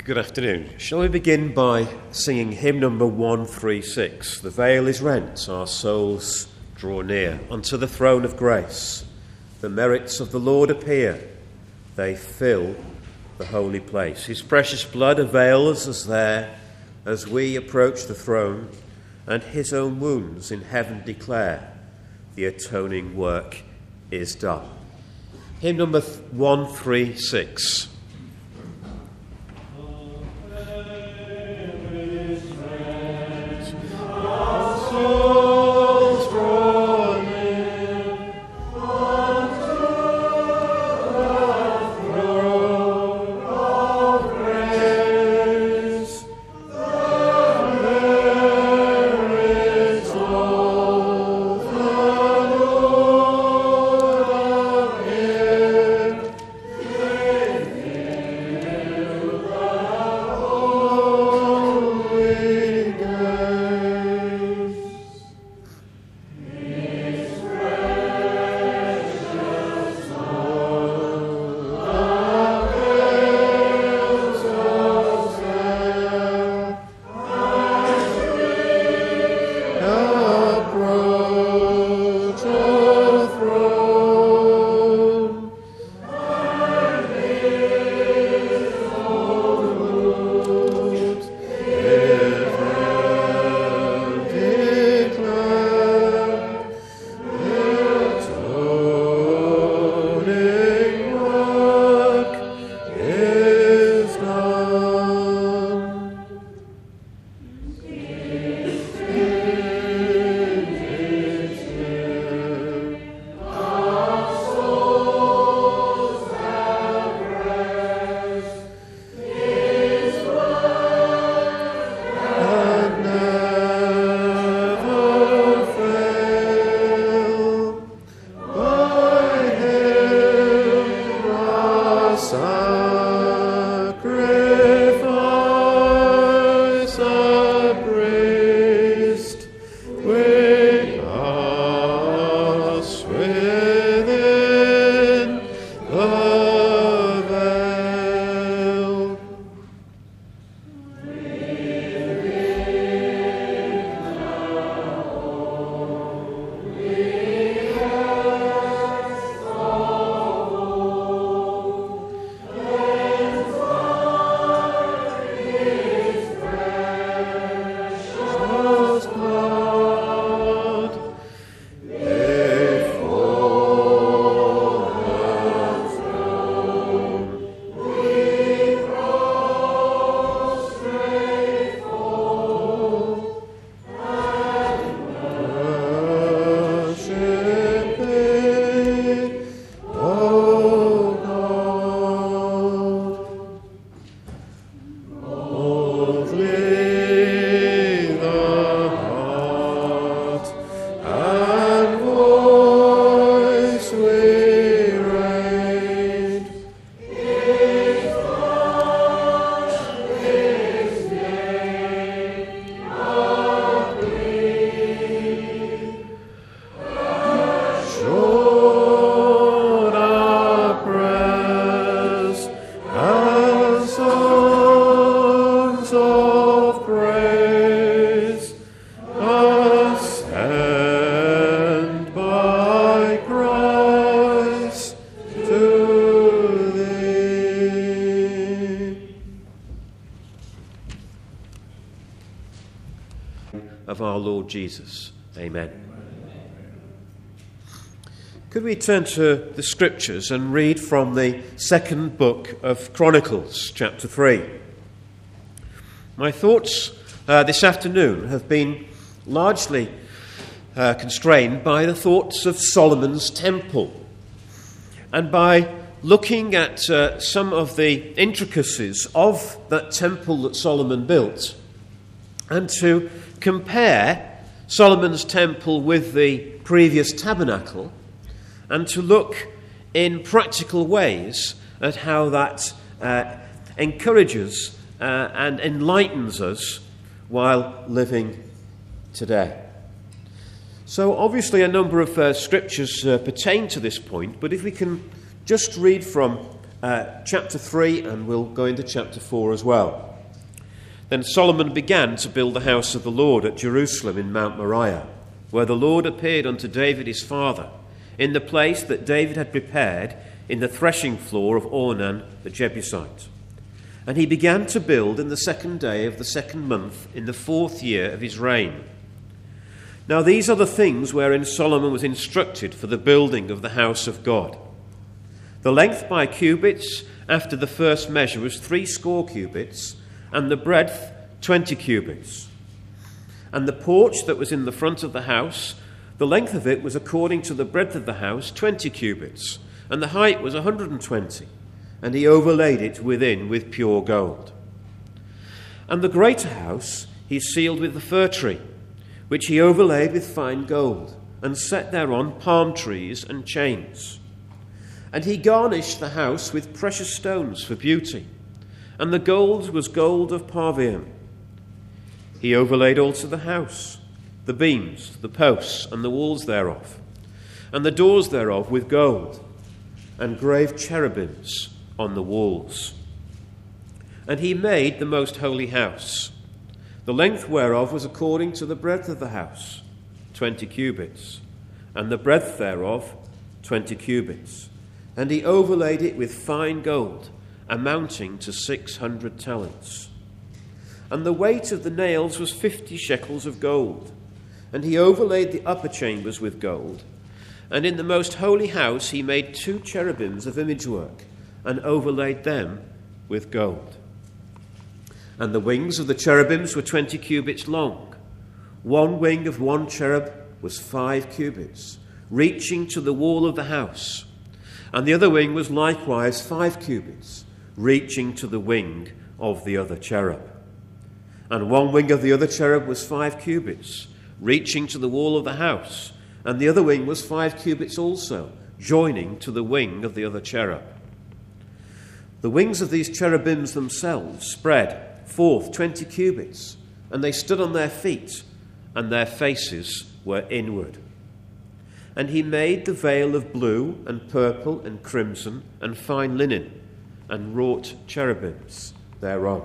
Good afternoon. Shall we begin by singing hymn number 136? The veil is rent, our souls draw near unto the throne of grace. The merits of the Lord appear, they fill the holy place. His precious blood avails us there as we approach the throne, and his own wounds in heaven declare the atoning work is done. Hymn number 136. Of our Lord Jesus. Amen. Could we turn to the Scriptures and read from the second book of Chronicles, chapter 3. My thoughts this afternoon have been largely constrained by the thoughts of Solomon's temple, and by looking at some of the intricacies of that temple that Solomon built, and to compare Solomon's temple with the previous tabernacle, and to look in practical ways at how that encourages and enlightens us while living today. So obviously a number of scriptures pertain to this point, but if we can just read from chapter 3, and we'll go into chapter 4 as well. Then Solomon began to build the house of the Lord at Jerusalem in Mount Moriah, where the Lord appeared unto David his father, in the place that David had prepared in the threshing floor of Ornan the Jebusite. And he began to build in the 2nd day of the 2nd month in the 4th year of his reign. Now these are the things wherein Solomon was instructed for the building of the house of God. The length by cubits after the first measure was 80 cubits, and the breadth 20 cubits. And the porch that was in the front of the house, the length of it was according to the breadth of the house 20 cubits, and the height was 120, and he overlaid it within with pure gold. And the greater house he sealed with the fir tree, which he overlaid with fine gold, and set thereon palm trees and chains. And he garnished the house with precious stones for beauty, and the gold was gold of Parvaim. He overlaid also the house, the beams, the posts, and the walls thereof, and the doors thereof with gold, and graved cherubims on the walls. And he made the most holy house, the length whereof was according to the breadth of the house, 20 cubits, and the breadth thereof 20 cubits. And he overlaid it with fine gold, amounting to 600 talents. And the weight of the nails was 50 shekels of gold. And he overlaid the upper chambers with gold. And in the most holy house he made 2 cherubims of image work, and overlaid them with gold. And the wings of the cherubims were 20 cubits long. One wing of one cherub was 5 cubits, reaching to the wall of the house. And the other wing was likewise 5 cubits, reaching to the wing of the other cherub. And one wing of the other cherub was 5 cubits, reaching to the wall of the house. And the other wing was 5 cubits also, joining to the wing of the other cherub. The wings of these cherubims themselves spread forth 20 cubits, and they stood on their feet, and their faces were inward. And he made the veil of blue and purple and crimson and fine linen, and wrought cherubims thereon.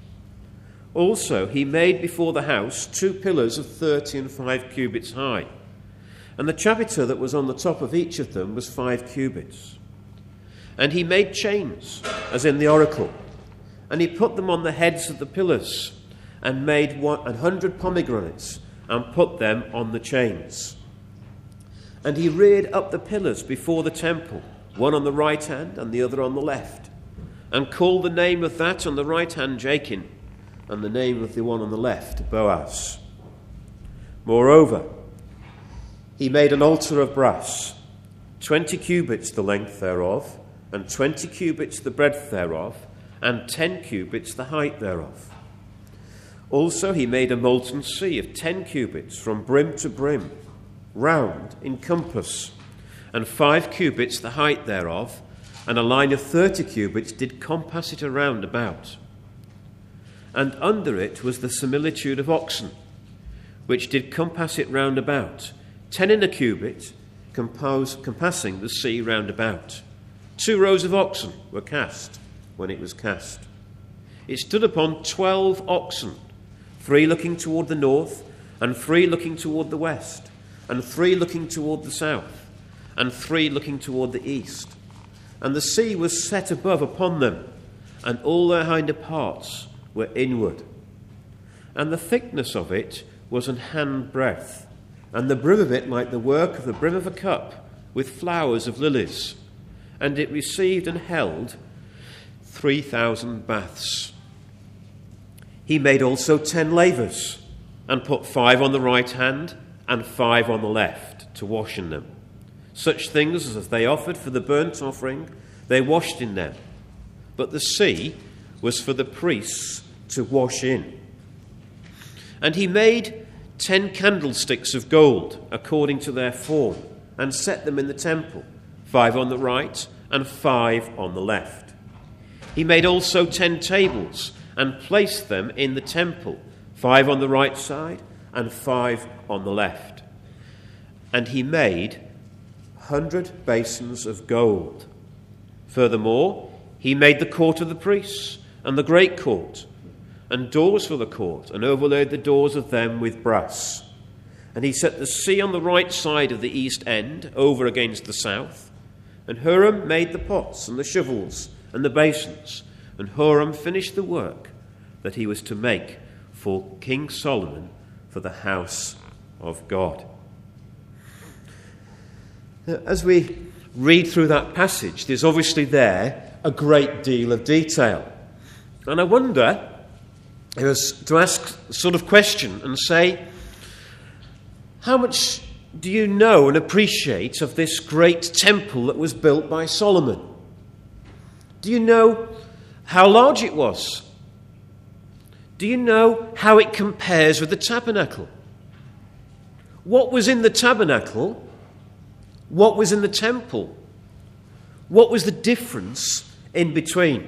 Also he made before the house 2 pillars of 30 and 5 cubits high, and the chapiter that was on the top of each of them was 5 cubits. And he made chains, as in the oracle, and he put them on the heads of the pillars, and made 100 pomegranates, and put them on the chains. And he reared up the pillars before the temple, one on the right hand and the other on the left, and called the name of that on the right hand Jachin, and the name of the one on the left Boaz. Moreover, he made an altar of brass, 20 cubits the length thereof, and 20 cubits the breadth thereof, and 10 cubits the height thereof. Also he made a molten sea of 10 cubits from brim to brim, round in compass, and 5 cubits the height thereof, and a line of 30 cubits did compass it around about. And under it was the similitude of oxen, which did compass it round about, 10 in a cubit, compassing the sea round about. 2 rows of oxen were cast when it was cast. It stood upon 12 oxen, 3 looking toward the north, and 3 looking toward the west, and 3 looking toward the south, and 3 looking toward the east. And the sea was set above upon them, and all their hinder parts were inward. And the thickness of it was an hand breadth, and the brim of it like the work of the brim of a cup, with flowers of lilies. And it received and held 3,000 baths. He made also 10 lavers, and put 5 on the right hand and 5 on the left to wash in them. Such things as they offered for the burnt offering, they washed in them. But the sea was for the priests to wash in. And he made 10 candlesticks of gold according to their form, and set them in the temple, 5 on the right and 5 on the left. He made also 10 tables, and placed them in the temple, 5 on the right side and 5 on the left. And he made 100 basins of gold. Furthermore, He made the court of the priests and the great court, and doors for the court, and overlaid the doors of them with brass. And he set the sea on the right side of the east end, over against the south. And Huram made the pots and the shovels and the basins. And Huram finished the work that he was to make for King Solomon for the house of God. As we read through that passage, there's obviously there a great deal of detail. And I wonder, it was to ask a sort of question and say, how much do you know and appreciate of this great temple that was built by Solomon? Do you know how large it was? Do you know how it compares with the tabernacle? What was in the tabernacle? What was in the temple? What was the difference in between?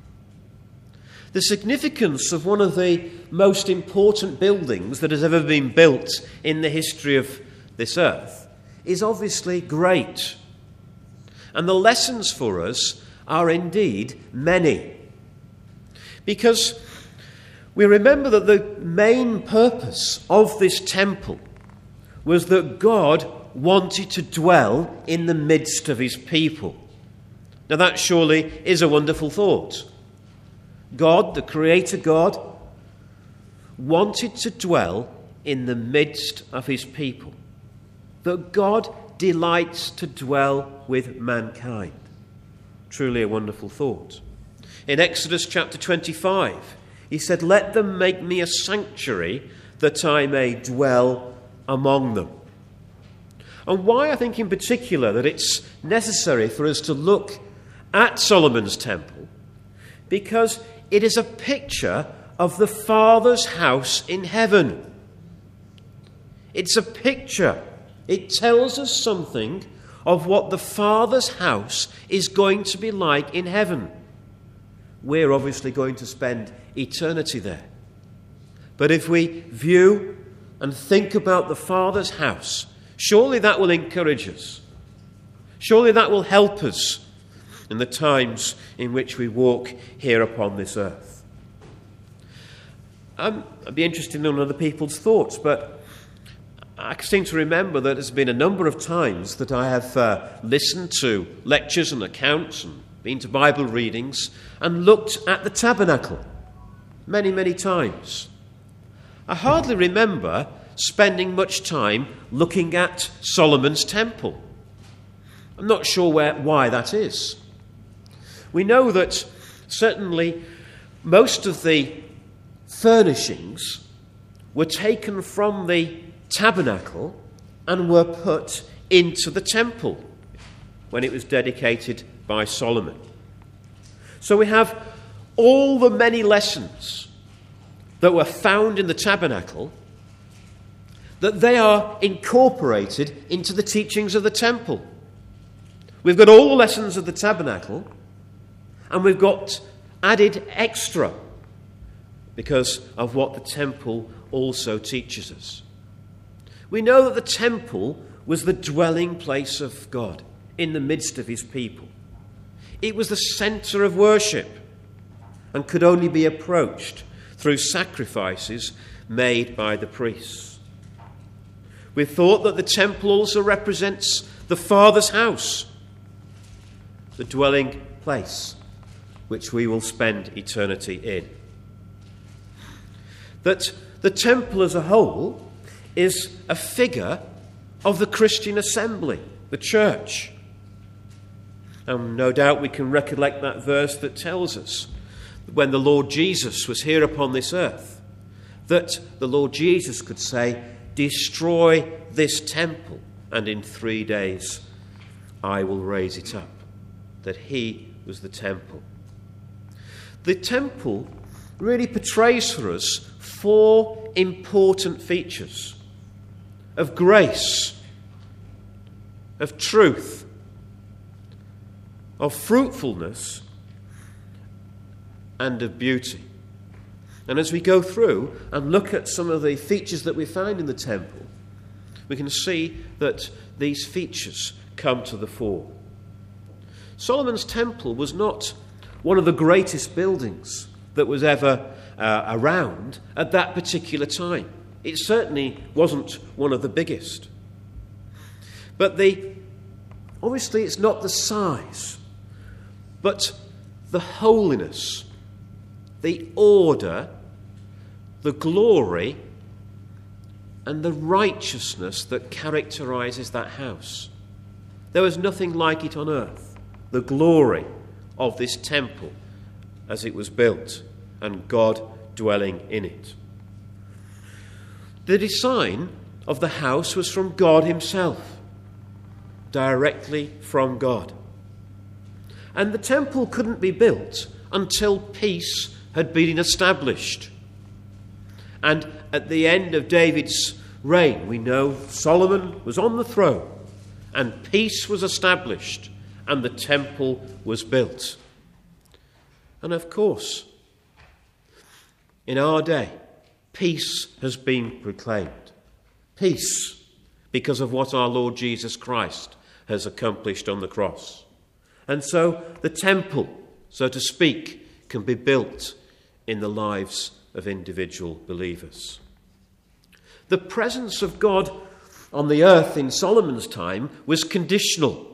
The significance of one of the most important buildings that has ever been built in the history of this earth is obviously great. And the lessons for us are indeed many. Because we remember that the main purpose of this temple was that God wanted to dwell in the midst of his people. Now that surely is a wonderful thought. God, the Creator God, wanted to dwell in the midst of his people. That God delights to dwell with mankind. Truly a wonderful thought. In Exodus chapter 25, he said, "Let them make me a sanctuary that I may dwell among them." And why I think in particular that it's necessary for us to look at Solomon's temple, because it is a picture of the Father's house in heaven. It's a picture. It tells us something of what the Father's house is going to be like in heaven. We're obviously going to spend eternity there. But if we view and think about the Father's house, surely that will encourage us. Surely that will help us in the times in which we walk here upon this earth. I'd be interested in other people's thoughts, but I seem to remember that there's been a number of times that I have listened to lectures and accounts and been to Bible readings and looked at the tabernacle many, many times. I hardly remember spending much time looking at Solomon's temple. I'm not sure why that is. We know that certainly most of the furnishings were taken from the tabernacle and were put into the temple when it was dedicated by Solomon. So we have all the many lessons that were found in the tabernacle, that they are incorporated into the teachings of the temple. We've got all the lessons of the tabernacle, and we've got added extra because of what the temple also teaches us. We know that the temple was the dwelling place of God in the midst of his people. It was the centre of worship and could only be approached through sacrifices made by the priests. We thought that the temple also represents the Father's house, the dwelling place which we will spend eternity in. That the temple as a whole is a figure of the Christian assembly, the church. And no doubt we can recollect that verse that tells us that when the Lord Jesus was here upon this earth, that the Lord Jesus could say, "Destroy this temple, and in 3 days I will raise it up." That he was the temple. The temple really portrays for us 4 important features of grace, of truth, of fruitfulness, and of beauty. And as we go through and look at some of the features that we find in the temple, we can see that these features come to the fore. Solomon's temple was not one of the greatest buildings that was ever around at that particular time. It certainly wasn't one of the biggest. But obviously it's not the size, but the holiness, the order, the glory, and the righteousness that characterizes that house. There was nothing like it on earth. The glory of this temple as it was built, and God dwelling in it. The design of the house was from God himself, directly from God. And the temple couldn't be built until peace had been established. And at the end of David's reign, we know Solomon was on the throne, and peace was established, and the temple was built. And of course, in our day, peace has been proclaimed. Peace, because of what our Lord Jesus Christ has accomplished on the cross. And so the temple, so to speak, can be built in the lives of individual believers. The presence of God on the earth in Solomon's time was conditional.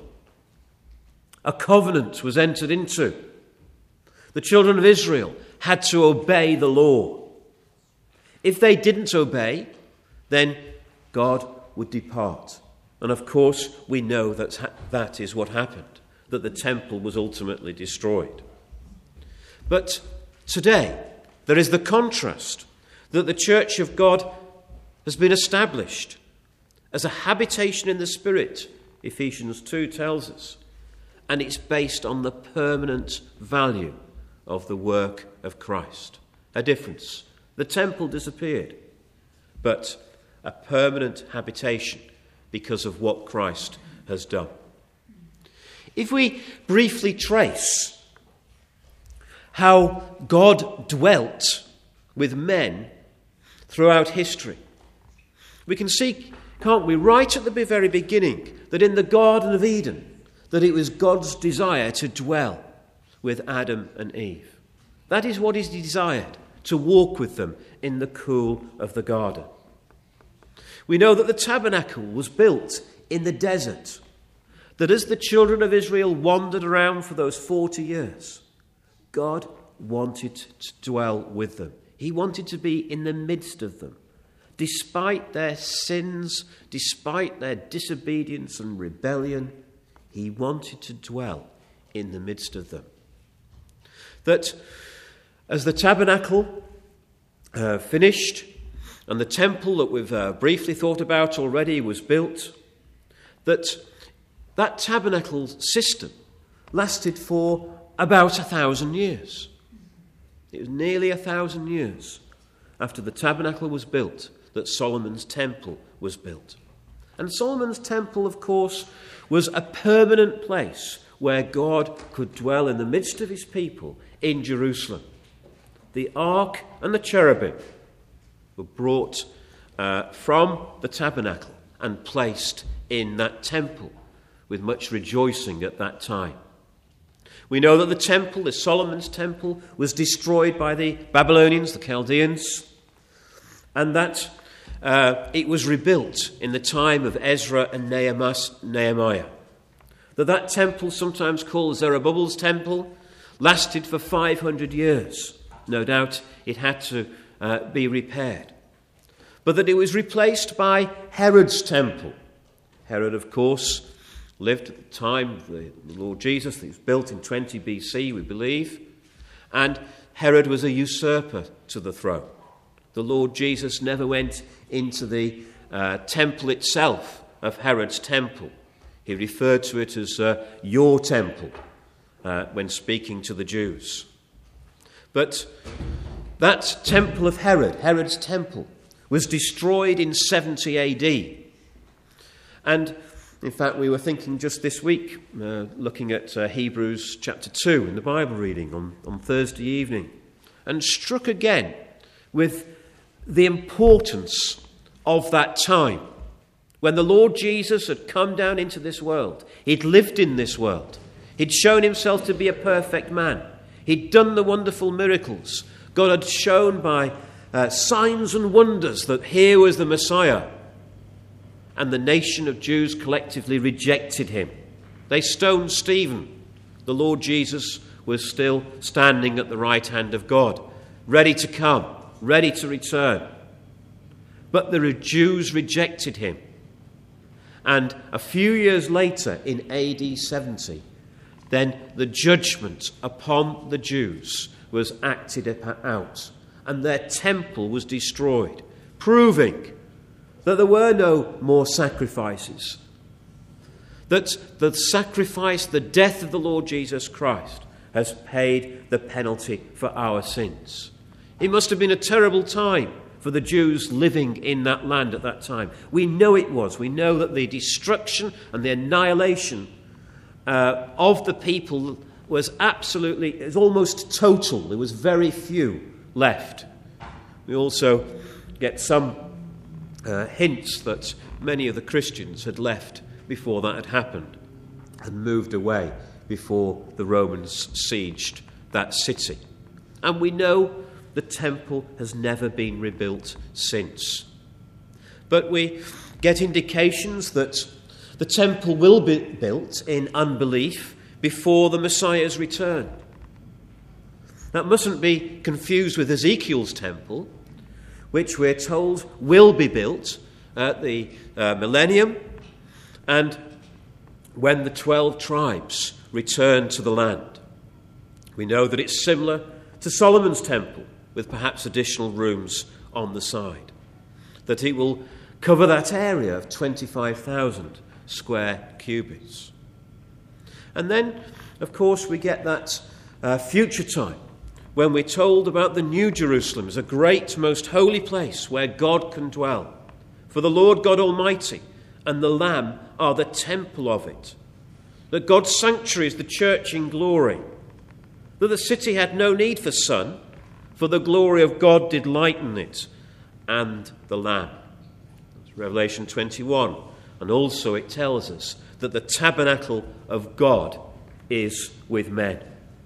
A covenant was entered into. The children of Israel had to obey the law. If they didn't obey, then God would depart. And of course, we know that is what happened, that the temple was ultimately destroyed. But today, there is the contrast that the church of God has been established as a habitation in the Spirit, Ephesians 2 tells us, and it's based on the permanent value of the work of Christ. A difference. The temple disappeared, but a permanent habitation because of what Christ has done. If we briefly trace how God dwelt with men throughout history, we can see, can't we, right at the very beginning, that in the Garden of Eden, that it was God's desire to dwell with Adam and Eve. That is what he desired, to walk with them in the cool of the garden. We know that the tabernacle was built in the desert, that as the children of Israel wandered around for those 40 years, God wanted to dwell with them. He wanted to be in the midst of them. Despite their sins, despite their disobedience and rebellion, he wanted to dwell in the midst of them. That as the tabernacle finished and the temple that we've briefly thought about already was built, that tabernacle system lasted for about 1,000 years. It was nearly 1,000 years after the tabernacle was built that Solomon's temple was built. And Solomon's temple, of course, was a permanent place where God could dwell in the midst of his people in Jerusalem. The ark and the cherubim were brought from the tabernacle and placed in that temple with much rejoicing at that time. We know that the temple, the Solomon's temple, was destroyed by the Babylonians, the Chaldeans, and that it was rebuilt in the time of Ezra and Nehemiah. That temple, sometimes called Zerubbabel's temple, lasted for 500 years. No doubt it had to be repaired. But that it was replaced by Herod's temple. Herod, of course, lived at the time of the Lord Jesus. It was built in 20 BC, we believe. And Herod was a usurper to the throne. The Lord Jesus never went into the temple itself of Herod's temple. He referred to it as your temple when speaking to the Jews. But that temple of Herod, Herod's temple, was destroyed in 70 AD. And in fact, we were thinking just this week, looking at Hebrews chapter 2 in the Bible reading on Thursday evening, and struck again with the importance of that time when the Lord Jesus had come down into this world. He'd lived in this world. He'd shown himself to be a perfect man. He'd done the wonderful miracles. God had shown by signs and wonders that here was the Messiah. And the nation of Jews collectively rejected him. They stoned Stephen. The Lord Jesus was still standing at the right hand of God, ready to come, ready to return. But the Jews rejected him. And a few years later, in AD 70, then the judgment upon the Jews was acted out, and their temple was destroyed, proving that there were no more sacrifices, that the sacrifice, the death of the Lord Jesus Christ, has paid the penalty for our sins. It must have been a terrible time for the Jews living in that land at that time. We know it was. We know that the destruction and the annihilation of the people was almost total. There was very few left. We also get some hints that many of the Christians had left before that had happened and moved away before the Romans sieged that city. And we know the temple has never been rebuilt since. But we get indications that the temple will be built in unbelief before the Messiah's return. That mustn't be confused with Ezekiel's temple, which we're told will be built at the millennium and when the 12 tribes return to the land. We know that it's similar to Solomon's temple, with perhaps additional rooms on the side, that it will cover that area of 25,000 square cubits. And then, of course, we get that future time when we're told about the New Jerusalem as a great, most holy place where God can dwell. For the Lord God Almighty and the Lamb are the temple of it. That God's sanctuary is the church in glory. That the city had no need for sun, for the glory of God did lighten it, and the Lamb. That's Revelation 21. And also it tells us that the tabernacle of God is with men.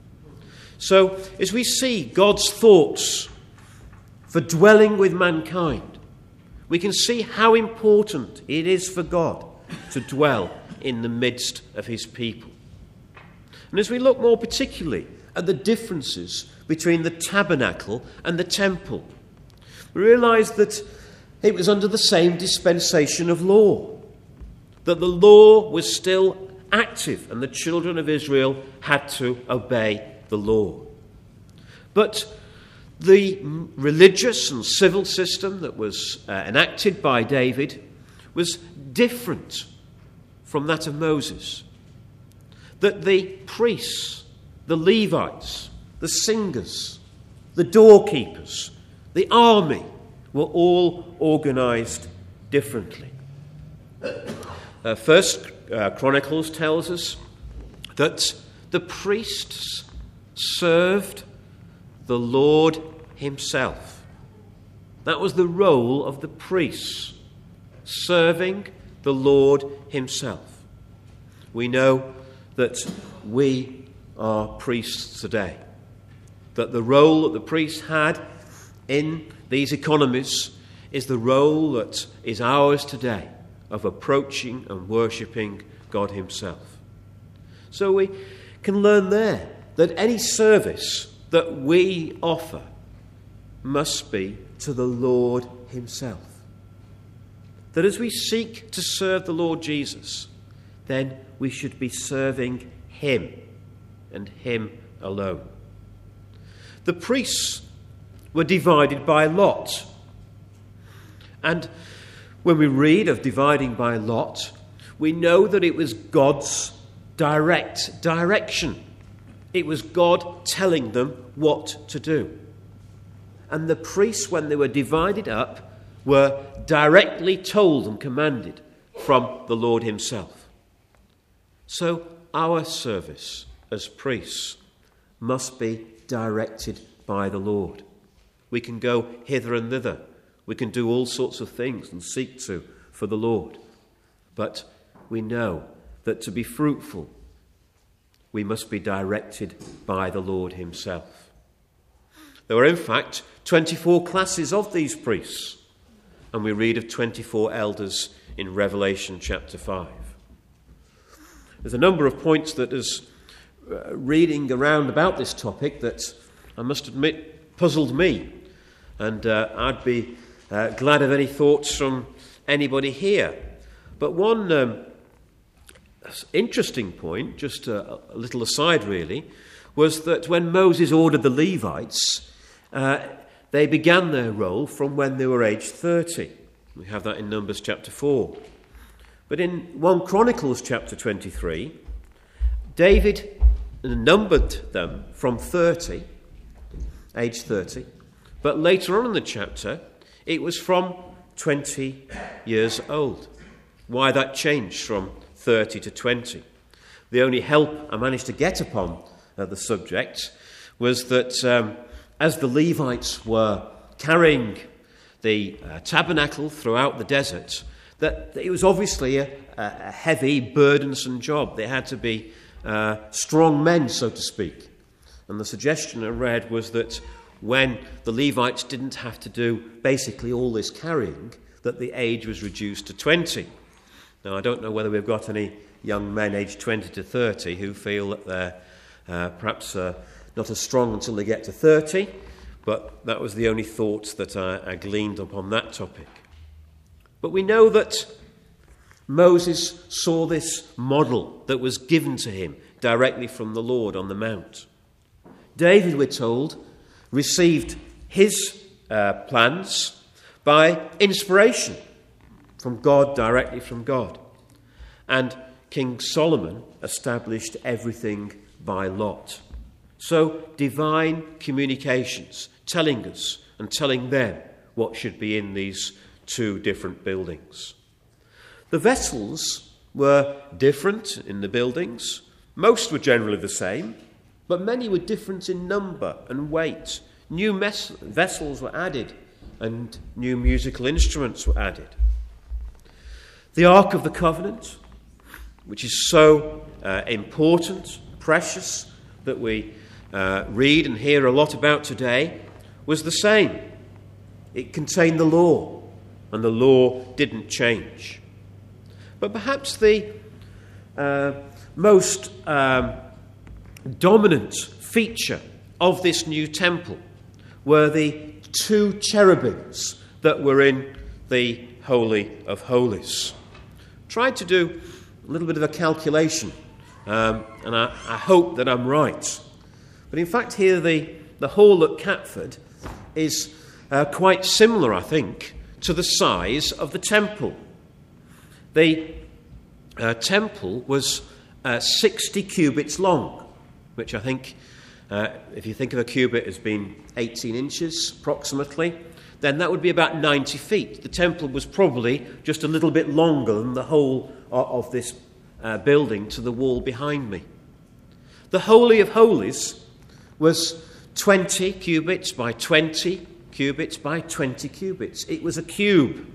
So, as we see God's thoughts for dwelling with mankind, we can see how important it is for God to dwell in the midst of his people. And as we look more particularly at the differences between the tabernacle and the temple, we realize that it was under the same dispensation of law, that the law was still active and the children of Israel had to obey the law. But the religious and civil system that was enacted by David was different from that of Moses. That the priests, the Levites, the singers, the doorkeepers, the army were all organized differently. First Chronicles tells us that the priests served the Lord himself. That was the role of the priests, serving the Lord himself. We know that we are priests today, that the role that the priests had in these economies is the role that is ours today of approaching and worshipping God himself. So we can learn there that any service that we offer must be to the Lord himself. That as we seek to serve the Lord Jesus, then we should be serving him and him alone. The priests were divided by lot. And when we read of dividing by lot, we know that it was God's direct direction. It was God telling them what to do. And the priests, when they were divided up, were directly told and commanded from the Lord himself. So our service as priests must be directed by the Lord. We can go hither and thither. We can do all sorts of things and seek to for the Lord. But we know that to be fruitful, we must be directed by the Lord himself. There were in fact 24 classes of these priests, and we read of 24 elders in Revelation chapter 5. There's a number of points that is reading around about this topic that I must admit puzzled me, and I'd be glad of any thoughts from anybody here. But one interesting point, just a little aside really, was that when Moses ordered the Levites, they began their role from when they were aged 30. We have that in Numbers chapter 4. But in 1 Chronicles chapter 23, David numbered them from 30, age 30, but later on in the chapter, it was from 20 years old. Why that changed from 30 to 20? The only help I managed to get upon the subject was that as the Levites were carrying the tabernacle throughout the desert, that it was obviously a heavy, burdensome job. They had to be strong men, so to speak. And the suggestion I read was that when the Levites didn't have to do basically all this carrying, that the age was reduced to 20. Now, I don't know whether we've got any young men aged 20 to 30 who feel that they're perhaps not as strong until they get to 30, but that was the only thought that I gleaned upon that topic. But we know that Moses saw this model that was given to him directly from the Lord on the Mount. David, we're told, received his plans by inspiration from God, directly from God. And King Solomon established everything by lot. So divine communications telling us and telling them what should be in these two different buildings. The vessels were different in the buildings. Most were generally the same, but many were different in number and weight. New vessels were added and new musical instruments were added. The Ark of the Covenant, which is so important, precious, that we read and hear a lot about today, was the same. It contained the law, and the law didn't change. But perhaps the most dominant feature of this new temple were the two cherubims that were in the Holy of Holies. Tried to do a little bit of a calculation, and I hope that I'm right. But in fact here the hall at Catford is quite similar, I think, to the size of the temple. The temple was 60 cubits long, which I think, if you think of a cubit as being 18 inches approximately, then that would be about 90 feet. The temple was probably just a little bit longer than the whole of this building to the wall behind me. The Holy of Holies was 20 cubits by 20 cubits by 20 cubits. It was a cube.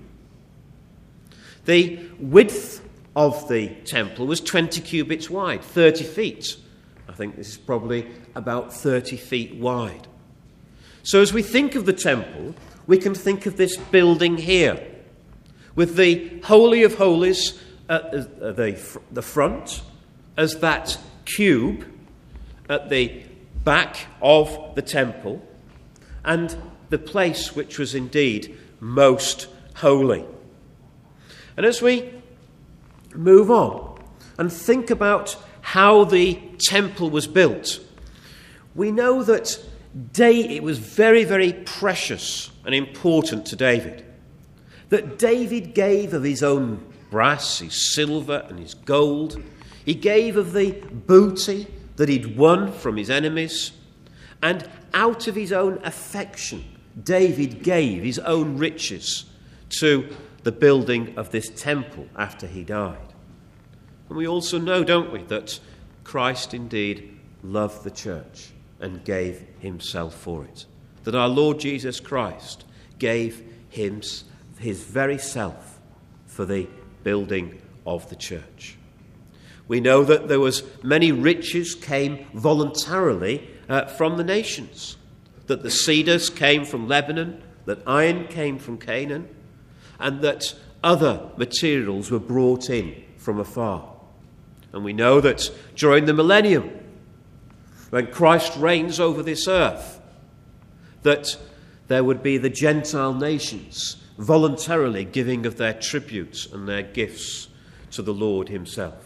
The width of the temple was 20 cubits wide, 30 feet. I think this is probably about 30 feet wide. So as we think of the temple, we can think of this building here, with the Holy of Holies at the front, as that cube at the back of the temple, and the place which was indeed most holy. And as we move on and think about how the temple was built, we know that it was very, very precious and important to David. That David gave of his own brass, his silver and his gold. He gave of the booty that he'd won from his enemies. And out of his own affection, David gave his own riches to the building of this temple after he died. And we also know, don't we, that Christ indeed loved the church and gave himself for it. That our Lord Jesus Christ gave his very self for the building of the church. We know that there was many riches came voluntarily from the nations, that the cedars came from Lebanon, that iron came from Canaan, and that other materials were brought in from afar. And we know that during the millennium, when Christ reigns over this earth, that there would be the Gentile nations voluntarily giving of their tributes and their gifts to the Lord himself.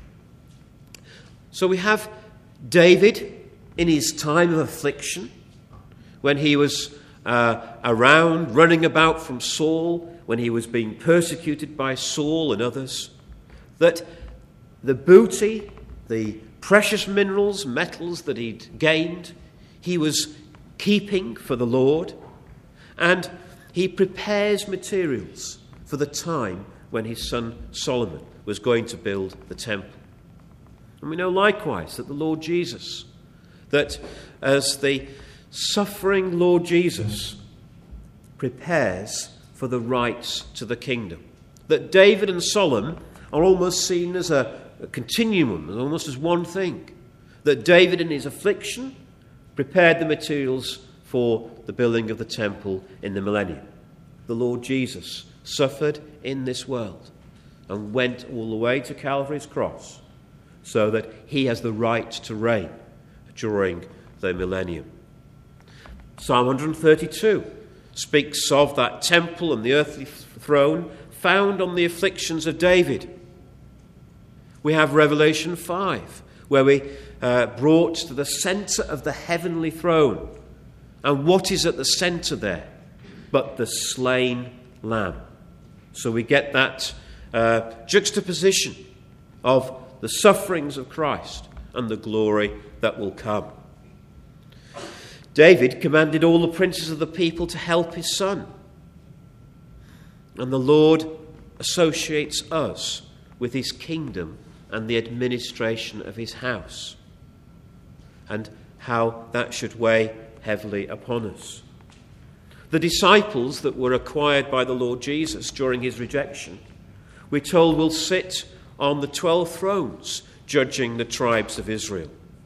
So we have David in his time of affliction, when he was around, running about from Saul, when he was being persecuted by Saul and others, that the booty, the precious minerals, metals that he'd gained, he was keeping for the Lord, and he prepares materials for the time when his son Solomon was going to build the temple. And we know likewise that the Lord Jesus, that as the suffering Lord Jesus prepares for the rights to the kingdom, that David and Solomon are almost seen as a continuum, almost as one thing. That David in his affliction prepared the materials for the building of the temple in the millennium. The Lord Jesus suffered in this world and went all the way to Calvary's cross so that he has the right to reign during the millennium. Psalm 132 speaks of that temple and the earthly throne found on the afflictions of David. We have Revelation 5, where we brought to the centre of the heavenly throne. And what is at the centre there but the slain Lamb? So we get that juxtaposition of the sufferings of Christ and the glory that will come. David commanded all the princes of the people to help his son. And the Lord associates us with his kingdom and the administration of his house, and how that should weigh heavily upon us. The disciples that were acquired by the Lord Jesus during his rejection, we're told, will sit on the 12 thrones judging the tribes of Israel.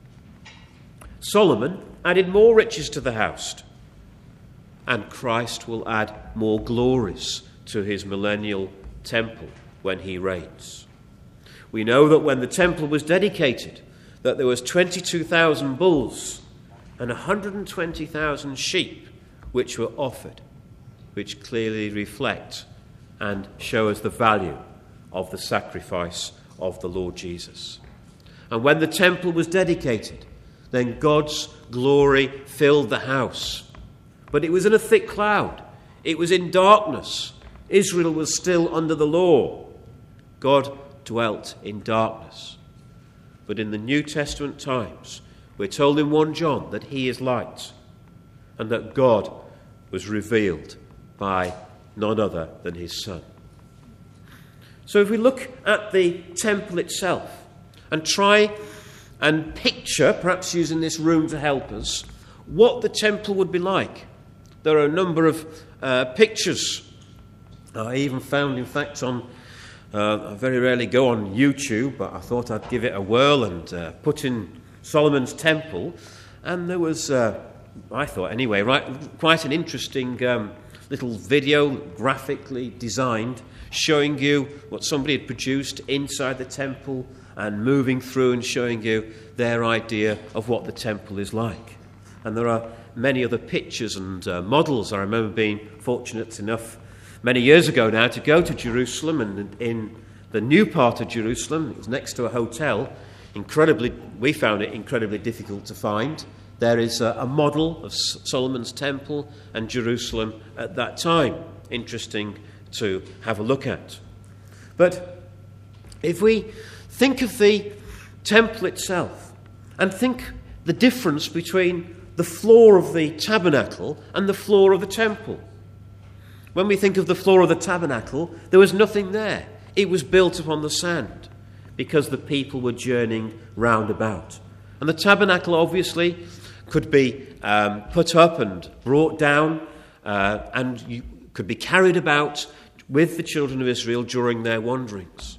Solomon added more riches to the house, and Christ will add more glories to his millennial temple when he reigns. We know that when the temple was dedicated, that there was 22,000 bulls and 120,000 sheep which were offered, which clearly reflect and show us the value of the sacrifice of the Lord Jesus. And when the temple was dedicated, then God's glory filled the house. But it was in a thick cloud. It was in darkness. Israel was still under the law. God dwelt in darkness. But in the New Testament times, we're told in 1 John that he is light, and that God was revealed by none other than his Son. So if we look at the temple itself and try and picture, perhaps using this room to help us, what the temple would be like. There are a number of pictures. I even found, in fact, I very rarely go on YouTube, but I thought I'd give it a whirl and put in Solomon's temple. And there was, I thought anyway, quite an interesting little video, graphically designed, showing you what somebody had produced inside the temple and moving through and showing you their idea of what the temple is like. And there are many other pictures and models. I remember being fortunate enough many years ago now to go to Jerusalem, and in the new part of Jerusalem, it was next to a hotel. We found it incredibly difficult to find. There is a model of Solomon's temple and Jerusalem at that time. Interesting to have a look at. But if we think of the temple itself and think the difference between the floor of the tabernacle and the floor of the temple. When we think of the floor of the tabernacle, there was nothing there. It was built upon the sand because the people were journeying round about. And the tabernacle obviously could be put up and brought down and could be carried about with the children of Israel during their wanderings.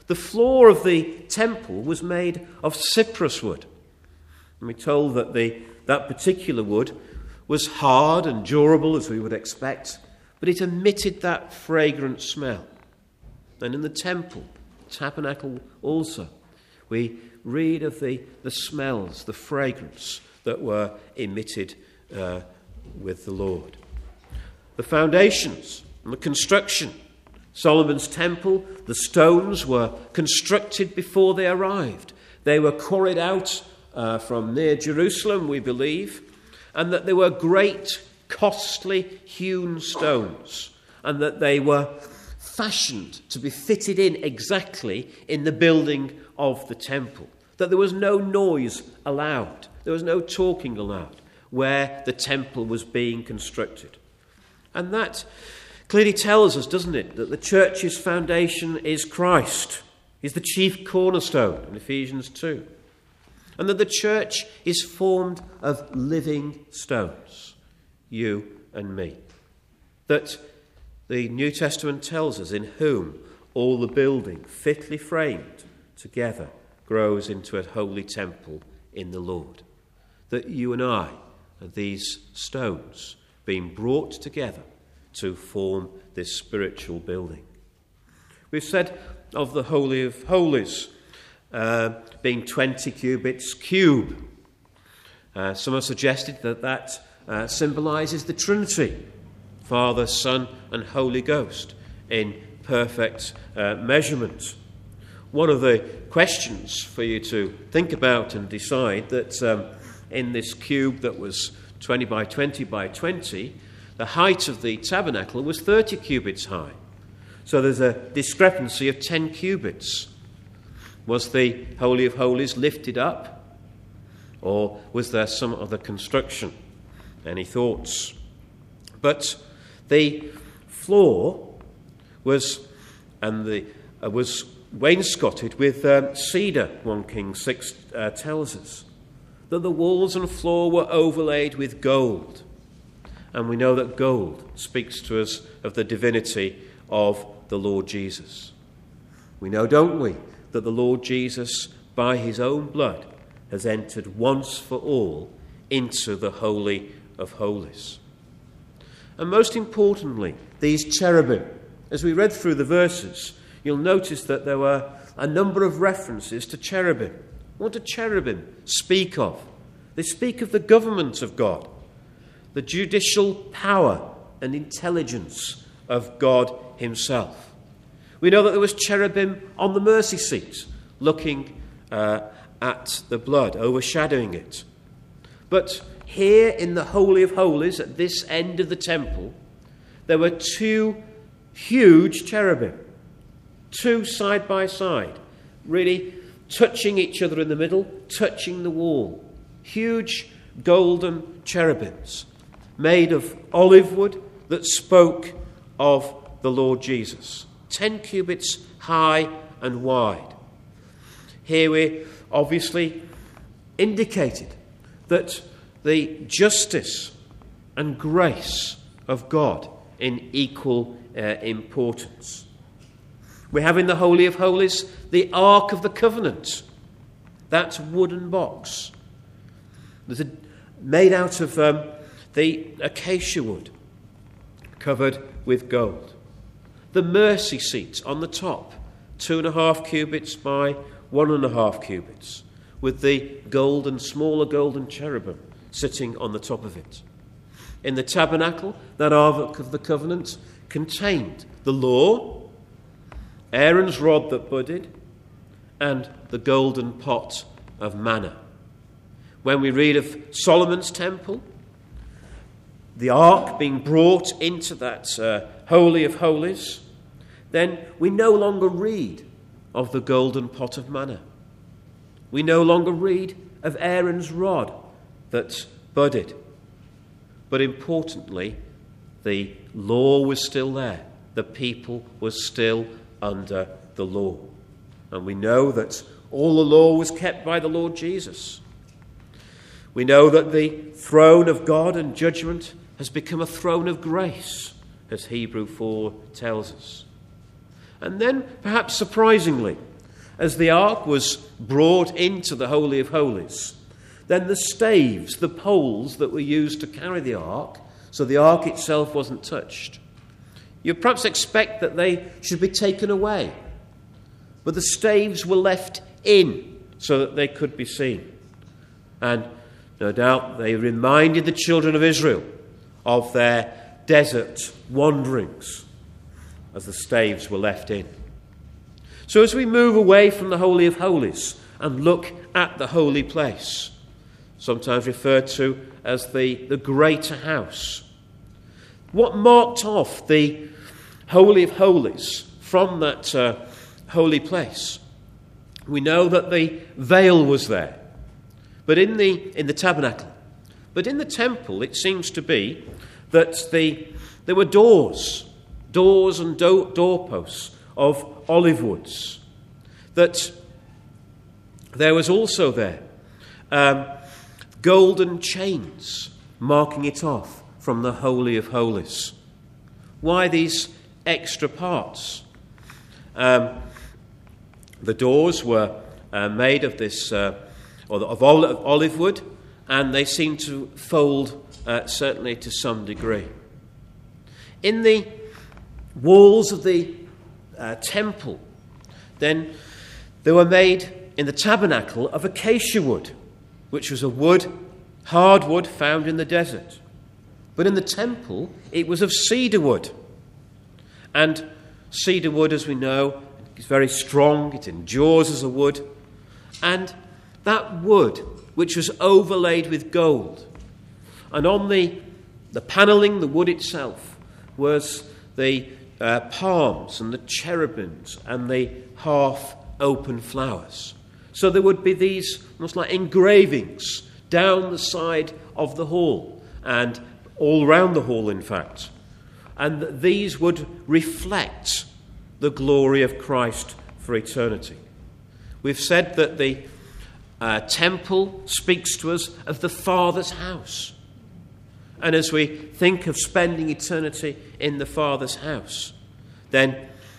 The floor of the temple was made of cypress wood. And we're told that that particular wood was hard and durable, as we would expect, but it emitted that fragrant smell. And in the temple, tabernacle also, we read of the smells, the fragrance that were emitted with the Lord. The foundations and the construction, Solomon's temple, the stones were constructed before they arrived. They were quarried out from near Jerusalem, we believe, and that they were great, costly hewn stones, and that they were fashioned to be fitted in exactly in the building of the temple, that there was no noise allowed, there was no talking allowed where the temple was being constructed. And that clearly tells us, doesn't it, that the church's foundation is Christ, is the chief cornerstone in Ephesians 2, and that the church is formed of living stones, you and me. That the New Testament tells us, in whom all the building, fitly framed together, grows into a holy temple in the Lord. That you and I are these stones being brought together to form this spiritual building. We've said of the Holy of Holies being 20 cubits cube. Some have suggested that symbolises the Trinity, Father, Son, and Holy Ghost, in perfect measurement. One of the questions for you to think about and decide that in this cube that was 20 by 20 by 20, the height of the tabernacle was 30 cubits high. So there's a discrepancy of 10 cubits. Was the Holy of Holies lifted up? Or was there some other construction? Any thoughts? But the floor was wainscoted with cedar, 1 Kings 6 tells us. That the walls and floor were overlaid with gold. And we know that gold speaks to us of the divinity of the Lord Jesus. We know, don't we, that the Lord Jesus, by his own blood, has entered once for all into the Holy of Holies. And most importantly, these cherubim. As we read through the verses, you'll notice that there were a number of references to cherubim. What do cherubim speak of? They speak of the government of God, the judicial power and intelligence of God himself. We know that there was cherubim on the mercy seat, looking at the blood, overshadowing it. But here in the Holy of Holies, at this end of the temple, there were two huge cherubim, two side by side, really touching each other in the middle, touching the wall. Huge golden cherubims made of olive wood that spoke of the Lord Jesus. 10 cubits high and wide. Here we obviously indicated that the justice and grace of God in equal importance. We have in the Holy of Holies the Ark of the Covenant, that wooden box. There's made out of the acacia wood, covered with gold. The mercy seat on the top, 2.5 cubits by 1.5 cubits, with the smaller golden cherubim sitting on the top of it. In the tabernacle, that Ark of the Covenant contained the law, Aaron's rod that budded, and the golden pot of manna. When we read of Solomon's temple, the ark being brought into that Holy of Holies, then we no longer read of the golden pot of manna. We no longer read of Aaron's rod that budded. But importantly, the law was still there. The people was still under the law. And we know that all the law was kept by the Lord Jesus. We know that the throne of God and judgment has become a throne of grace, as Hebrews 4 tells us. And then, perhaps surprisingly, as the ark was brought into the Holy of Holies, then the staves, the poles that were used to carry the ark, so the ark itself wasn't touched, you perhaps expect that they should be taken away. But the staves were left in so that they could be seen. And no doubt they reminded the children of Israel of their desert wanderings as the staves were left in. So as we move away from the Holy of Holies and look at the holy place, sometimes referred to as the greater house, what marked off the Holy of Holies from that holy place? We know that the veil was there, but in the tabernacle. But in the temple, it seems to be that there were doors and doorposts of olive woods. That there was also there golden chains marking it off from the Holy of Holies. Why these extra parts? The doors were made of this, of olive wood, and they seem to fold certainly to some degree. In the walls of the temple, then they were made in the tabernacle of acacia wood, which was a wood, hard wood found in the desert. But in the temple, it was of cedar wood. And cedar wood, as we know, is very strong. It endures as a wood. And that wood, which was overlaid with gold, and on the panelling, the wood itself, was the palms and the cherubims and the half-open flowers. So there would be these almost like engravings down the side of the hall and all round the hall, in fact. And these would reflect the glory of Christ for eternity. We've said that the temple speaks to us of the Father's house. And as we think of spending eternity in the Father's house, then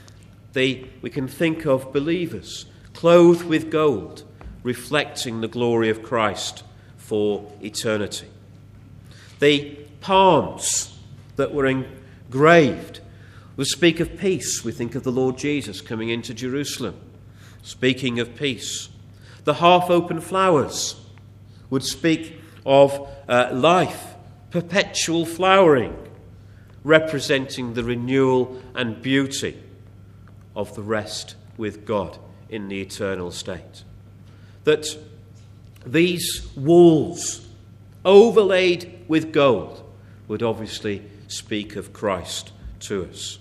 we can think of believers clothed with gold, reflecting the glory of Christ for eternity. The palms that were engraved would speak of peace. We think of the Lord Jesus coming into Jerusalem, speaking of peace. The half-open flowers would speak of life, perpetual flowering, representing the renewal and beauty of the rest with God in the eternal state. That these walls, overlaid with gold, would obviously speak of Christ to us.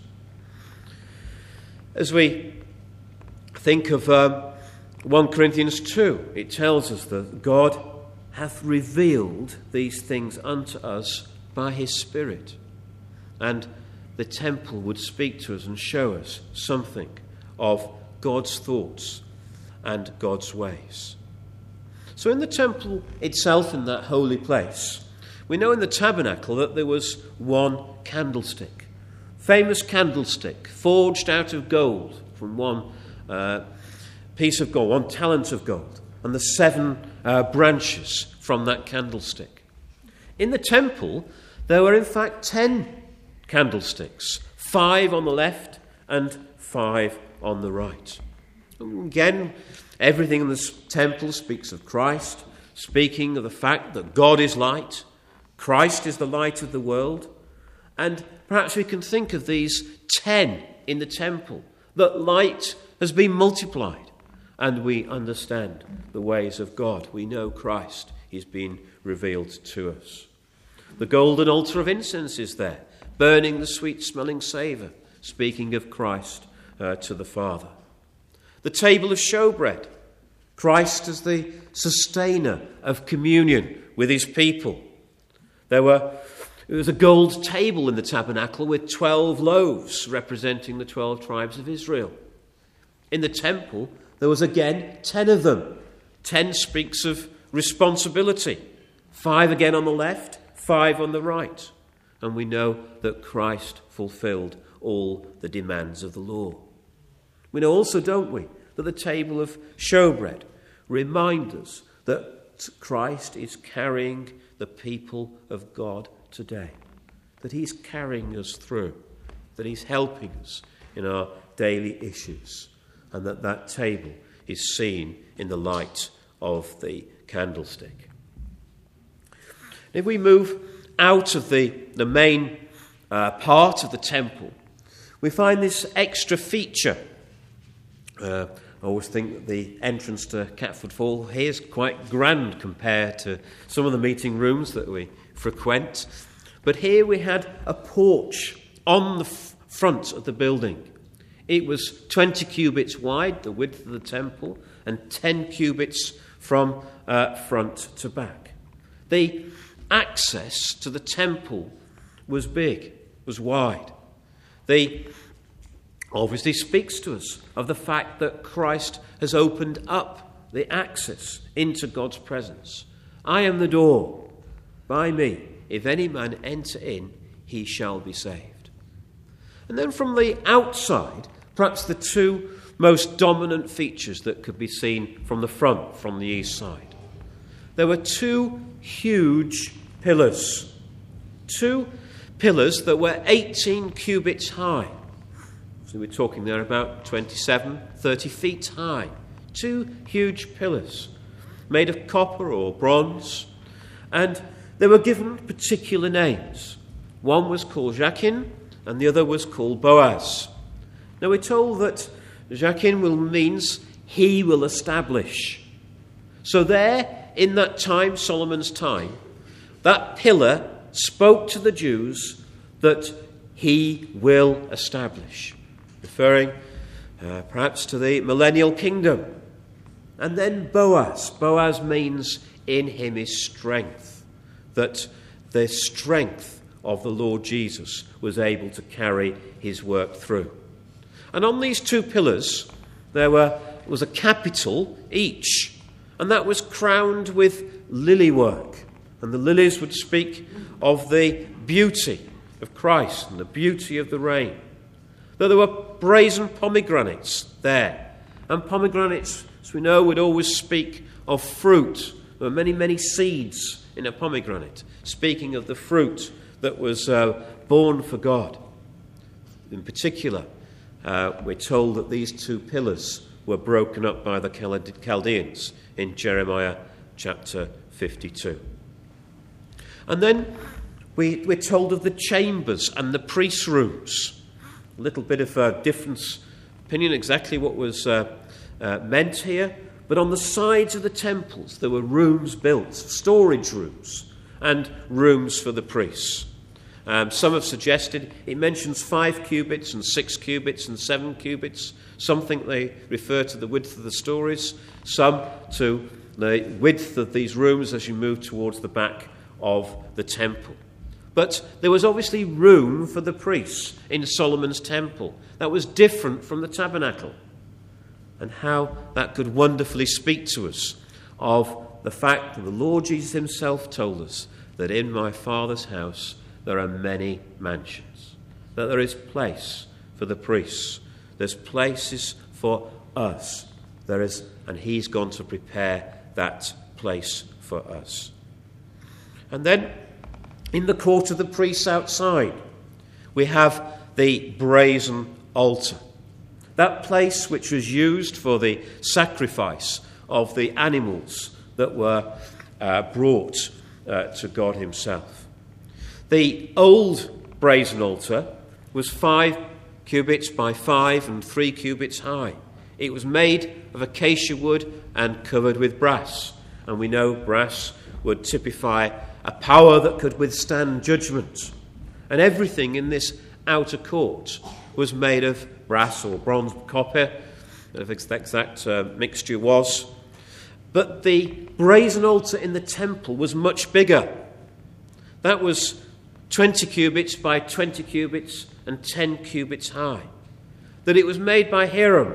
As we think of 1 Corinthians 2, it tells us that God hath revealed these things unto us by his Spirit. And the temple would speak to us and show us something of God's thoughts and God's ways. So in the temple itself, in that holy place, we know in the tabernacle that there was one candlestick. Famous candlestick, forged out of gold from one piece of gold, 1 talent of gold, and the 7 branches from that candlestick. In the temple, there were in fact 10 candlesticks, 5 on the left and 5 on the right. Again, everything in this temple speaks of Christ, speaking of the fact that God is light, Christ is the light of the world, and perhaps we can think of these 10 in the temple, that light has been multiplied, and we understand the ways of God. We know Christ is being revealed to us. The golden altar of incense is there, burning the sweet-smelling savour, speaking of Christ to the Father. The table of showbread, Christ as the sustainer of communion with his people. There was a gold table in the tabernacle with 12 loaves representing the 12 tribes of Israel. In the temple, there was again 10 of them. 10 speaks of responsibility. 5 again on the left, 5 on the right. And we know that Christ fulfilled all the demands of the law. We know also, don't we, that the table of showbread remind us that Christ is carrying the people of God today, that he's carrying us through, that he's helping us in our daily issues, and that table is seen in the light of the candlestick. If we move out of the main part of the temple, we find this extra feature. I always think that the entrance to Catford Hall here is quite grand compared to some of the meeting rooms that we frequent. But here we had a porch on the front of the building. It was 20 cubits wide, the width of the temple, and 10 cubits from front to back. The access to the temple was big, was wide. They obviously speaks to us of the fact that Christ has opened up the access into God's presence. I am the door. By me, if any man enter in, he shall be saved. And then from the outside, perhaps the two most dominant features that could be seen from the front, from the east side. There were two huge pillars. Two pillars that were 18 cubits high. So we're talking there about 27, 30 feet high. Two huge pillars made of copper or bronze. And they were given particular names. One was called Jachin and the other was called Boaz. Now we're told that Jachin means he will establish. So there, in that time, Solomon's time, that pillar spoke to the Jews that he will establish, referring perhaps to the millennial kingdom. And then Boaz. Boaz means in him is strength, that the strength of the Lord Jesus was able to carry his work through. And on these two pillars there was a capital each, and that was crowned with lily work. And the lilies would speak of the beauty of Christ and the beauty of the reign. Though there were brazen pomegranates there. And pomegranates, as we know, would always speak of fruit. There were many, many seeds in a pomegranate, speaking of the fruit that was born for God. In particular, we're told that these two pillars were broken up by the Chaldeans in Jeremiah chapter 52. And then we're told of the chambers and the priest's rooms. A little bit of a difference opinion exactly what was meant here. But on the sides of the temples there were rooms built, storage rooms, and rooms for the priests. Some have suggested it mentions 5 cubits and 6 cubits and 7 cubits. Some think they refer to the width of the stories, some to the width of these rooms as you move towards the back of the temple. But there was obviously room for the priests in Solomon's temple. That was different from the tabernacle. And how that could wonderfully speak to us of the fact that the Lord Jesus himself told us that in my Father's house there are many mansions, that there is place for the priests, there's places for us, and he's gone to prepare that place for us. And then in the court of the priests outside, we have the brazen altar. That place which was used for the sacrifice of the animals that were brought to God himself. The old brazen altar was 5 cubits by 5 and 3 cubits high. It was made of acacia wood and covered with brass. And we know brass would typify a power that could withstand judgment. And everything in this outer court was made of brass or bronze, copper, whatever the exact mixture was. But the brazen altar in the temple was much bigger. That was 20 cubits by 20 cubits and 10 cubits high. That it was made by Hiram,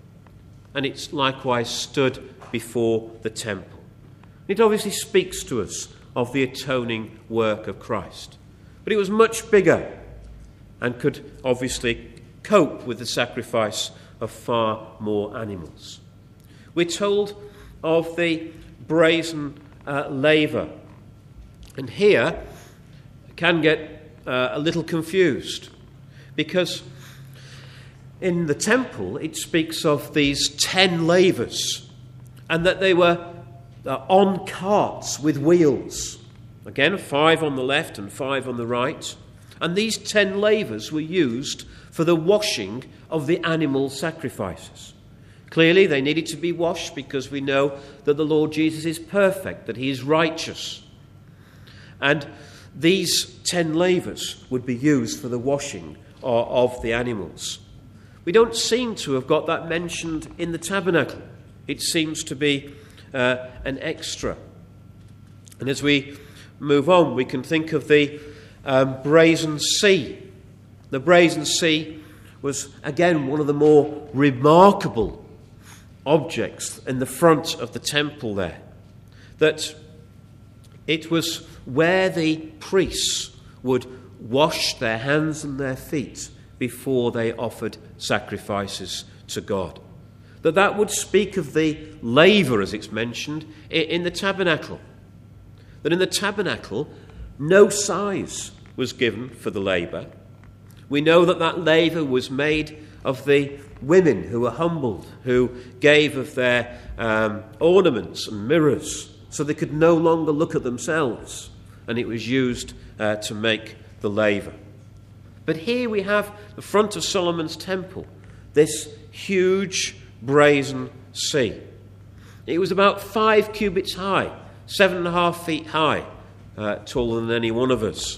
and it likewise stood before the temple. It obviously speaks to us of the atoning work of Christ. But it was much bigger and could obviously cope with the sacrifice of far more animals. We're told of the brazen laver. And here can get a little confused, because in the temple it speaks of these 10 lavers, and that they were on carts with wheels. Again, 5 on the left and 5 on the right. And these 10 lavers were used for the washing of the animal sacrifices. Clearly, they needed to be washed because we know that the Lord Jesus is perfect, that he is righteous. And these 10 lavers would be used for the washing of the animals. We don't seem to have got that mentioned in the tabernacle. It seems to be an extra. And as we move on, we can think of the brazen sea. The brazen sea was, again, one of the more remarkable objects in the front of the temple there. That it was where the priests would wash their hands and their feet before they offered sacrifices to God. That would speak of the laver, as it's mentioned, in the tabernacle. That in the tabernacle, no size was given for the laver. We know that laver was made of the women who were humbled, who gave of their ornaments and mirrors, so they could no longer look at themselves, and it was used to make the laver. But here we have the front of Solomon's temple, this huge brazen sea. It was about 5 cubits high, 7.5 feet high, taller than any one of us.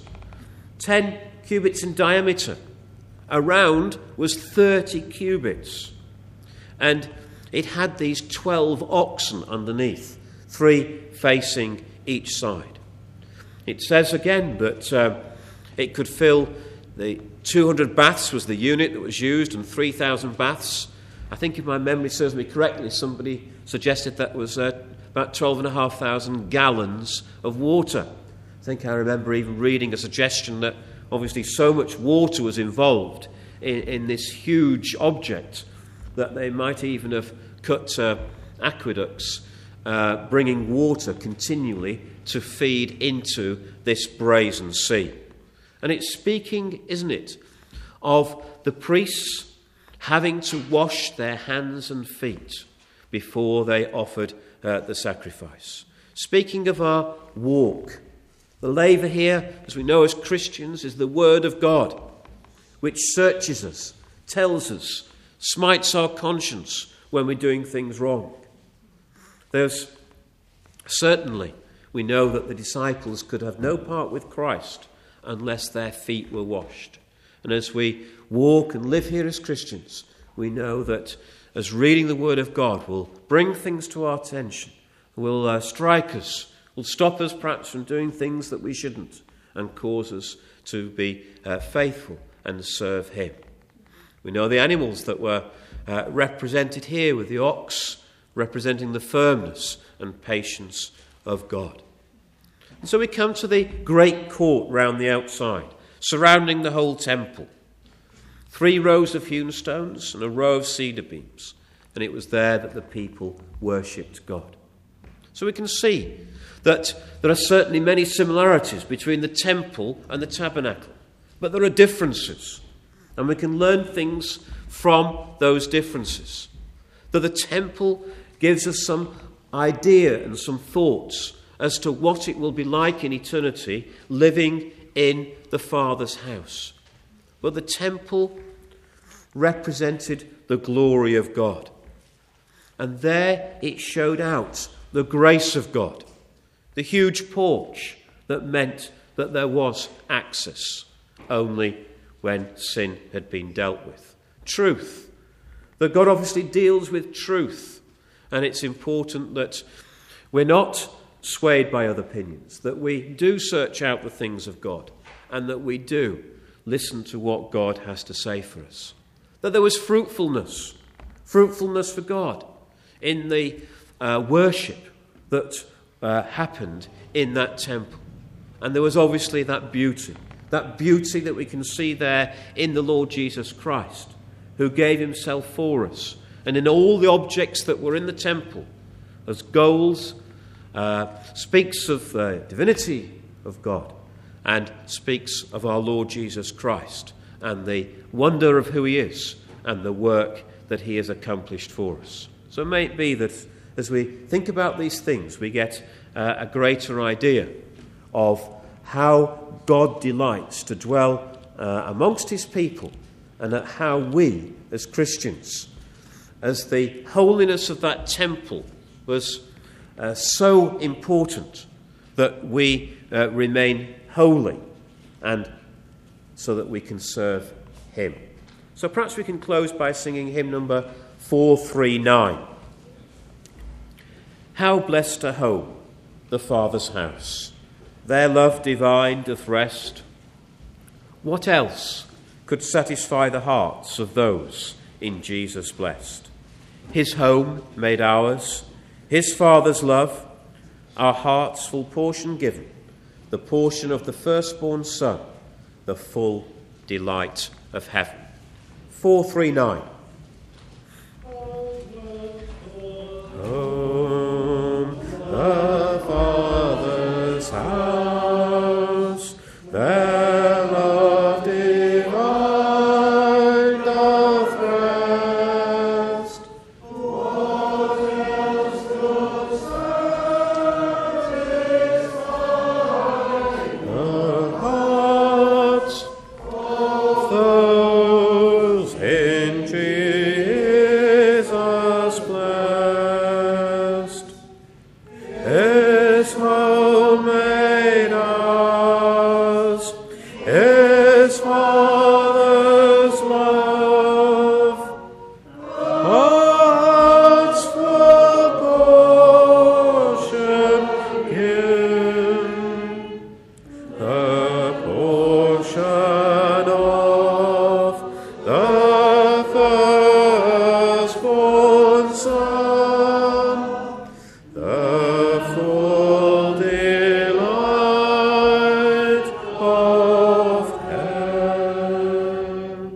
10 cubits in diameter. Around was 30 cubits. And it had these 12 oxen underneath, 3 facing each side. It says again that it could fill the 200 baths was the unit that was used, and 3,000 baths. I think if my memory serves me correctly, somebody suggested that was about 12,500 gallons of water. I think I remember even reading a suggestion that obviously so much water was involved in this huge object that they might even have cut aqueducts bringing water continually to feed into this brazen sea. And it's speaking, isn't it, of the priests having to wash their hands and feet before they offered the sacrifice. Speaking of our walk, the laver here, as we know as Christians, is the Word of God, which searches us, tells us, smites our conscience when we're doing things wrong. There's certainly, we know that the disciples could have no part with Christ unless their feet were washed. And as we walk and live here as Christians, we know that as reading the Word of God will bring things to our attention, will strike us, will stop us perhaps from doing things that we shouldn't, and cause us to be faithful and serve Him. We know the animals that were represented here, with the ox representing the firmness and patience of God. And so we come to the great court round the outside, surrounding the whole temple. 3 rows of hewn stones and a row of cedar beams, and it was there that the people worshipped God. So we can see that there are certainly many similarities between the temple and the tabernacle, but there are differences, and we can learn things from those differences. That the temple gives us some idea and some thoughts as to what it will be like in eternity living in the Father's house. But the temple represented the glory of God. And there it showed out the grace of God. The huge porch that meant that there was access only when sin had been dealt with. Truth. That God obviously deals with truth. And it's important that we're not swayed by other opinions, that we do search out the things of God, and that we do listen to what God has to say for us. That there was fruitfulness for God in the worship that happened in that temple. And there was obviously that beauty that we can see there in the Lord Jesus Christ, who gave himself for us. And in all the objects that were in the temple, as gold, speaks of the divinity of God and speaks of our Lord Jesus Christ and the wonder of who he is and the work that he has accomplished for us. So may it be that as we think about these things, we get a greater idea of how God delights to dwell amongst his people, and at how we, as Christians, as the holiness of that temple was so important that we remain holy, and so that we can serve him. So perhaps we can close by singing hymn number 439. How blessed a home, the Father's house, their love divine doth rest. What else could satisfy the hearts of those in Jesus blessed? His home made ours, his Father's love, our hearts' full portion given, the portion of the firstborn Son, the full delight of heaven. 439. Home, the Father's house, their love divine doth rest. What else could satisfy the hearts of those in Jesus blessed? His home made us, his Father's love, heart's full portion given, the portion of the firstborn Son, the full delight of heaven.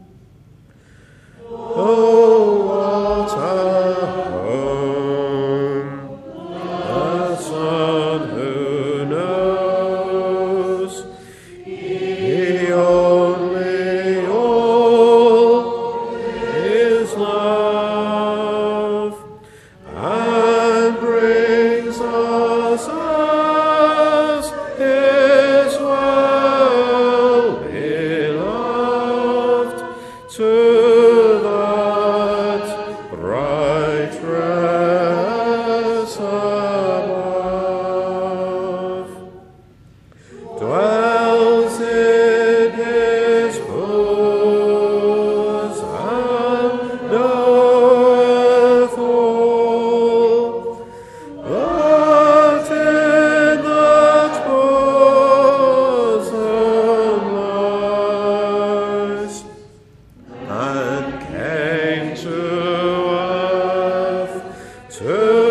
Oh, what a home, the Son who knows he only all his love, and brings us as his well-beloved to that bright rest above. Dwells in his bosom, knoweth all, that in that bosom lies, and came to earth to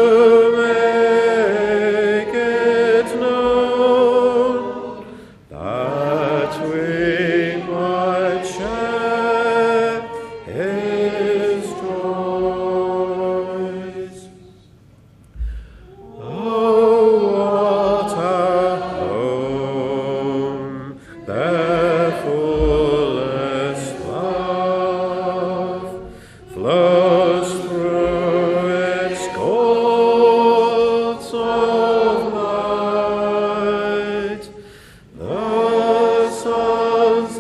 make it known, that we might share his joys. Oh, what a home, their fullest love flows through its courts of light. The Son's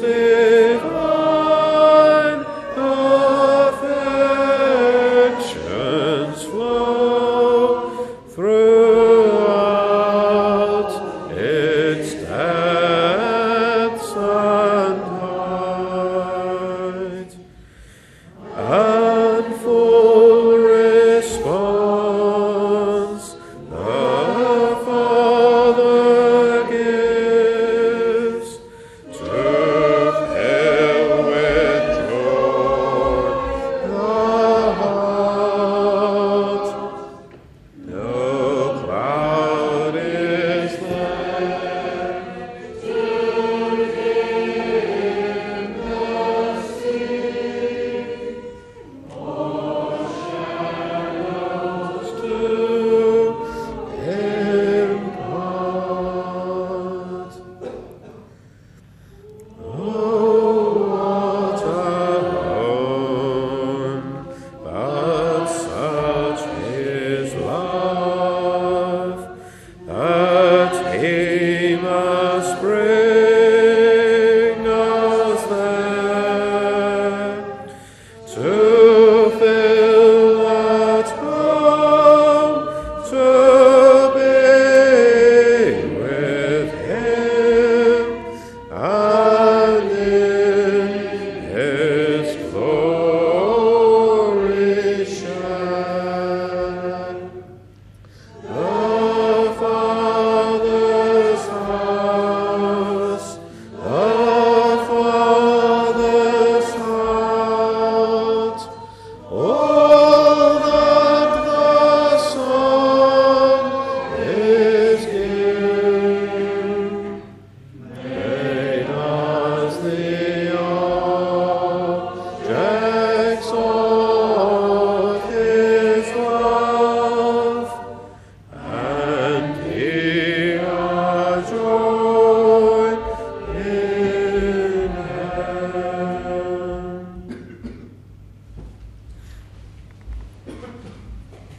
divine affections flow throughout its